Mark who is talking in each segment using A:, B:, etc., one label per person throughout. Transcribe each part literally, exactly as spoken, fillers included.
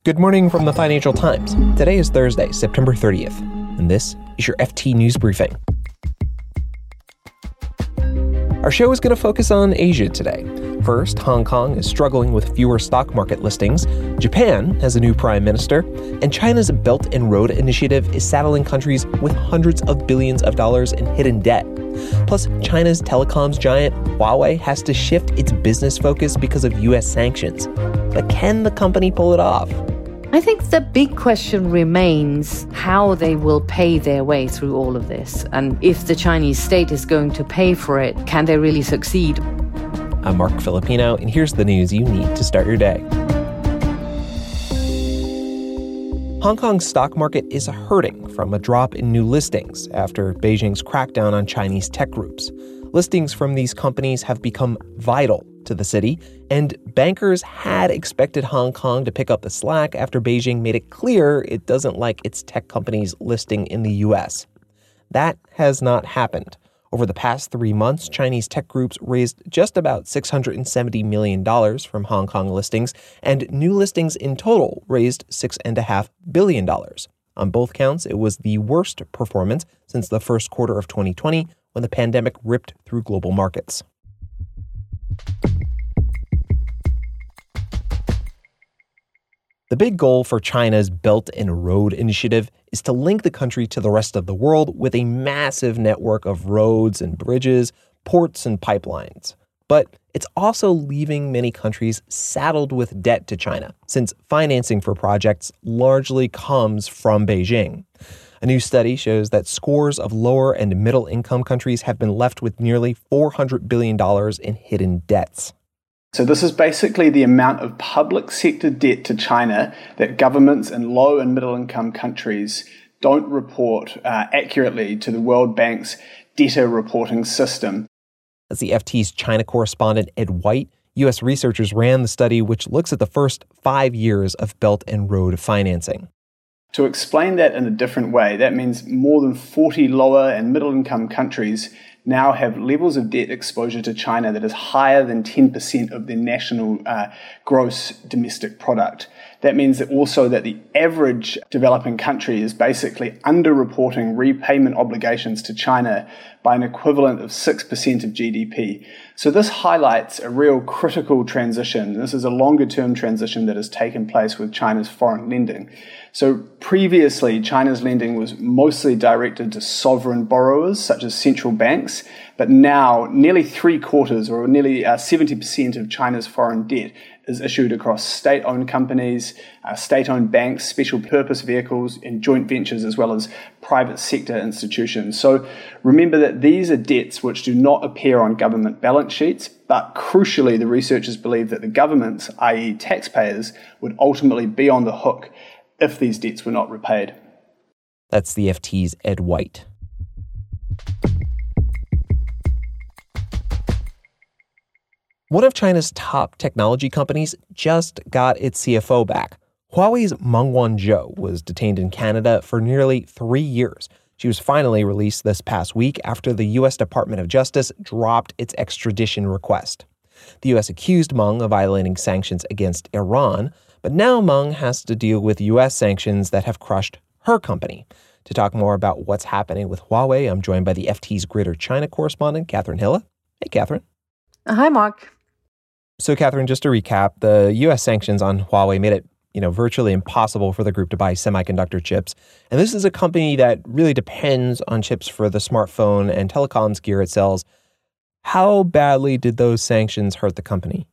A: Good morning from the Financial Times. Today is Thursday, September thirtieth, and this is your F T News Briefing. Our show is going to focus on Asia today. First, Hong Kong is struggling with fewer stock market listings, Japan has a new prime minister, and China's Belt and Road Initiative is saddling countries with hundreds of billions of dollars in hidden debt. Plus, China's telecoms giant Huawei has to shift its business focus because of U S sanctions. But can the company pull it off?
B: I think the big question remains how they will pay their way through all of this. And if the Chinese state is going to pay for it, can they really succeed?
A: I'm Mark Filipino, and here's the news you need to start your day. Hong Kong's stock market is hurting from a drop in new listings after Beijing's crackdown on Chinese tech groups. Listings from these companies have become vital to the city, and bankers had expected Hong Kong to pick up the slack after Beijing made it clear it doesn't like its tech companies listing in the U S. That has not happened. Over the past three months, Chinese tech groups raised just about six hundred seventy million dollars from Hong Kong listings, and new listings in total raised six point five billion dollars. On both counts, it was the worst performance since the first quarter of twenty twenty, when the pandemic ripped through global markets. The big goal for China's Belt and Road Initiative is to link the country to the rest of the world with a massive network of roads and bridges, ports and pipelines. But it's also leaving many countries saddled with debt to China, since financing for projects largely comes from Beijing. A new study shows that scores of lower and middle income countries have been left with nearly four hundred billion dollars in hidden debts.
C: So this is basically the amount of public sector debt to China that governments in low and middle income countries don't report uh, accurately to the World Bank's debtor reporting system.
A: As the F T's China correspondent Ed White, U S researchers ran the study, which looks at the first five years of Belt and Road financing.
C: To explain that in a different way, that means more than forty lower and middle income countries now have levels of debt exposure to China that is higher than ten percent of their national uh, gross domestic product. That means that also that the average developing country is basically underreporting repayment obligations to China by an equivalent of six percent of G D P. So this highlights a real critical transition. This is a longer-term transition that has taken place with China's foreign lending. So previously, China's lending was mostly directed to sovereign borrowers, such as central banks, but now nearly three quarters, or nearly uh, seventy percent of China's foreign debt is issued across state-owned companies, uh, state-owned banks, special purpose vehicles, and joint ventures, as well as private sector institutions. So remember that these are debts which do not appear on government balance sheets, but crucially, the researchers believe that the governments, that is taxpayers, would ultimately be on the hook if these debts were not repaid.
A: That's the F T's Ed White. One of China's top technology companies just got its C F O back. Huawei's Mengwan Zhou was detained in Canada for nearly three years. She was finally released this past week after the U S Department of Justice dropped its extradition request. The U S accused Meng of violating sanctions against Iran, but now Meng has to deal with U S sanctions that have crushed her company. To talk more about what's happening with Huawei, I'm joined by the F T's Greater China correspondent, Catherine Hilla. Hey, Catherine.
B: Hi, Mark.
A: So, Catherine, just to recap, the U S sanctions on Huawei made it, you know, virtually impossible for the group to buy semiconductor chips. And this is a company that really depends on chips for the smartphone and telecoms gear it sells. How badly did those sanctions hurt the company?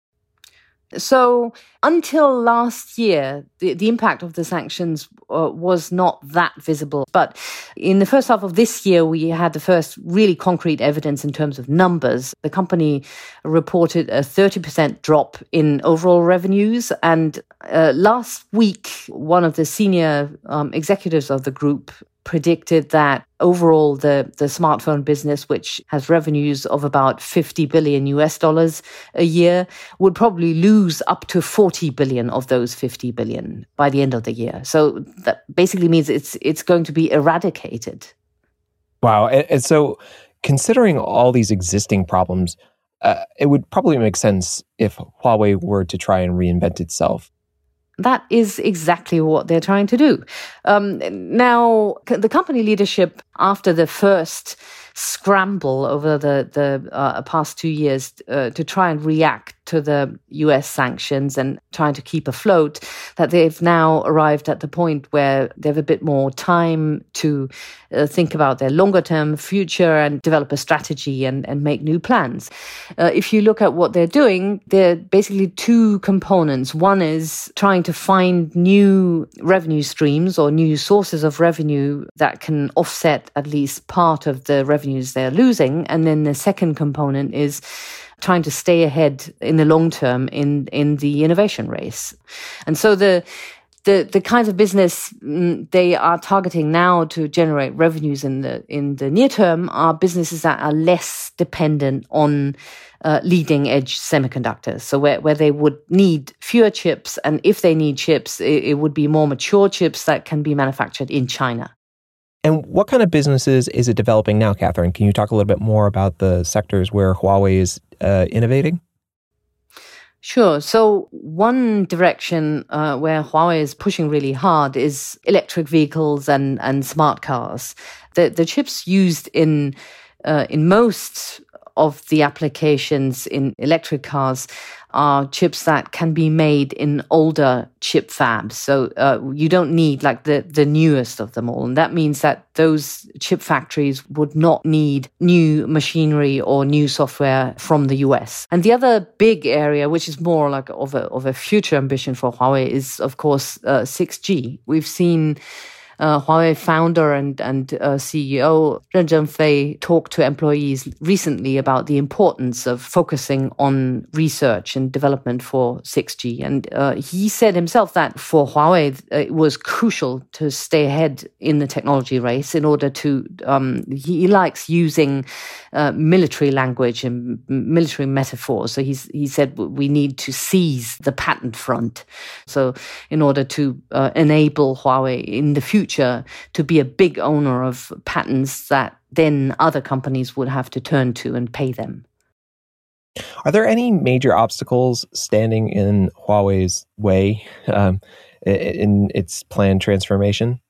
B: So until last year, the, the impact of the sanctions uh, was not that visible. But in the first half of this year, we had the first really concrete evidence in terms of numbers. The company reported a thirty percent drop in overall revenues. And uh, last week, one of the senior um, executives of the group predicted that overall the, the smartphone business, which has revenues of about fifty billion U S dollars a year, would probably lose up to forty billion of those fifty billion by the end of the year. So that basically means it's it's going to be eradicated.
A: Wow. And, and so considering all these existing problems, uh, it would probably make sense if Huawei were to try and reinvent itself.
B: That is exactly what they're trying to do. Um, now, the company leadership, after the first scramble over the, the uh, past two years uh, to try and react to the U S sanctions and trying to keep afloat, that they've now arrived at the point where they have a bit more time to uh, think about their longer term future and develop a strategy and, and make new plans. Uh, if you look at what they're doing, there are basically two components. One is trying to find new revenue streams or new sources of revenue that can offset at least part of the revenues they're losing. And then the second component is trying to stay ahead in the long term in, in the innovation race. And so the the the kinds of business mm, they are targeting now to generate revenues in the in the near term are businesses that are less dependent on uh, leading edge semiconductors. So where, where they would need fewer chips, and if they need chips, it, it would be more mature chips that can be manufactured in China.
A: And what kind of businesses is it developing now, Catherine? Can you talk a little bit more about the sectors where Huawei is uh, innovating?
B: Sure. So one direction uh, where Huawei is pushing really hard is electric vehicles and, and smart cars. The the chips used in uh, in most of the applications in electric cars are chips that can be made in older chip fabs. So uh, you don't need like the, the newest of them all. And that means that those chip factories would not need new machinery or new software from the U S. And the other big area, which is more like of a, of a future ambition for Huawei, is, of course, uh, six G. We've seen Uh, Huawei founder and, and uh, C E O Ren Zhengfei talked to employees recently about the importance of focusing on research and development for six G. And uh, he said himself that for Huawei, it was crucial to stay ahead in the technology race in order to, um, he likes using uh, military language and military metaphors. So he's, he said we need to seize the patent front. So in order to uh, enable Huawei in the future to be a big owner of patents that then other companies would have to turn to and pay them.
A: Are there any major obstacles standing in Huawei's way um, in its planned transformation?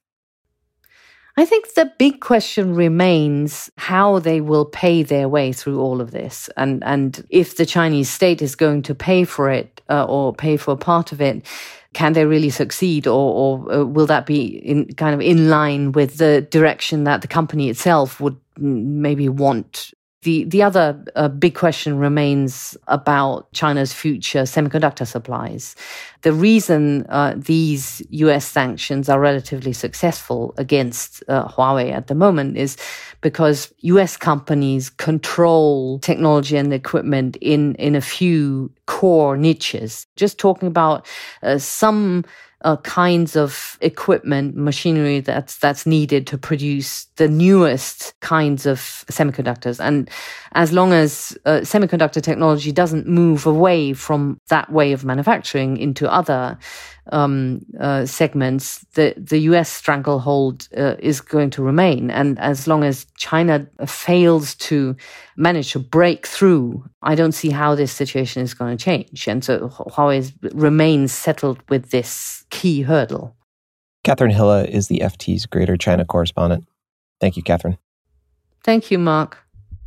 B: I think the big question remains how they will pay their way through all of this. And, and if the Chinese state is going to pay for it uh, or pay for part of it, can they really succeed, or, or uh, will that be in kind of in line with the direction that the company itself would maybe want? The the other uh, big question remains about China's future semiconductor supplies. The reason uh, these U S sanctions are relatively successful against uh, Huawei at the moment is because U S companies control technology and equipment in, in a few core niches. Just talking about uh, some Uh, kinds of equipment, machinery that's that's needed to produce the newest kinds of semiconductors. And as long as uh, semiconductor technology doesn't move away from that way of manufacturing into other um, uh, segments, the, the U S stranglehold uh, is going to remain. And as long as China fails to manage to break through, I don't see how this situation is going to change. And so Huawei remains settled with this key hurdle.
A: Catherine Hille is the F T's Greater China correspondent. Thank you, Catherine.
B: Thank you, Mark.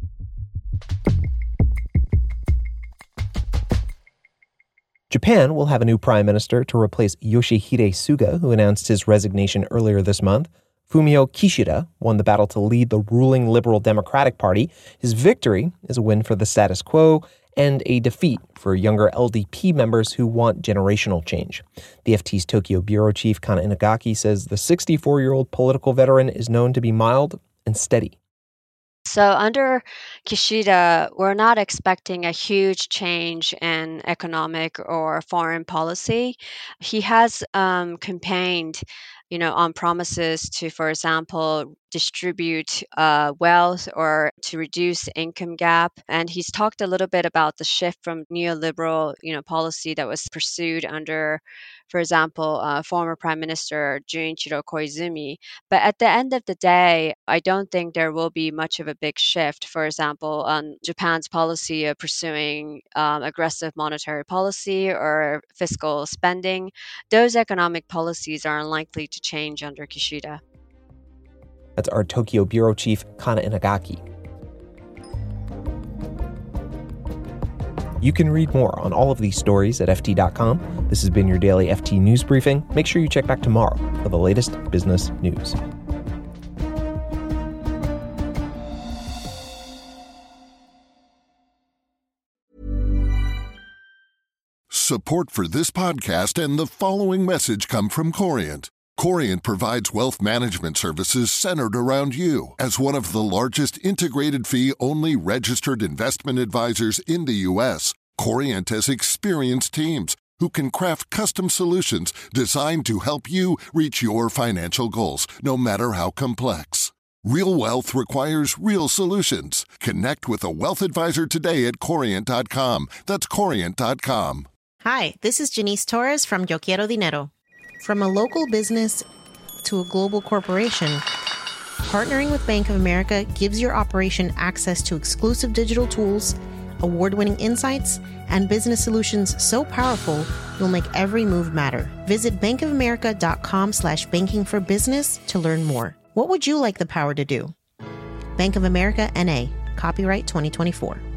A: Japan will have a new prime minister to replace Yoshihide Suga, who announced his resignation earlier this month. Fumio Kishida won the battle to lead the ruling Liberal Democratic Party. His victory is a win for the status quo and a defeat for younger L D P members who want generational change. The F T's Tokyo bureau chief Kana Inagaki says the sixty-four-year-old political veteran is known to be mild and steady.
D: So under Kishida, we're not expecting a huge change in economic or foreign policy. He has um, campaigned, you know, on promises to, for example, distribute uh, wealth or to reduce the income gap. And he's talked a little bit about the shift from neoliberal, you know, policy that was pursued under, for example, uh, former Prime Minister Junichiro Koizumi. But at the end of the day, I don't think there will be much of a big shift. For example, on Japan's policy of pursuing um, aggressive monetary policy or fiscal spending, those economic policies are unlikely to change under Kishida.
A: That's our Tokyo bureau chief, Kana Inagaki. You can read more on all of these stories at F T dot com. This has been your daily F T News Briefing. Make sure you check back tomorrow for the latest business news.
E: Support for this podcast and the following message come from Corient. Corient provides wealth management services centered around you. As one of the largest integrated fee-only registered investment advisors in the U S, Corient has experienced teams who can craft custom solutions designed to help you reach your financial goals, no matter how complex. Real wealth requires real solutions. Connect with a wealth advisor today at Corient dot com. That's Corient dot com.
F: Hi, this is Janice Torres from Yo Quiero Dinero. From a local business to a global corporation, partnering with Bank of America gives your operation access to exclusive digital tools, award-winning insights, and business solutions so powerful you'll make every move matter. Visit bankofamerica.com slash banking for business to learn more. What would you like the power to do? Bank of America, N A. Copyright twenty twenty-four.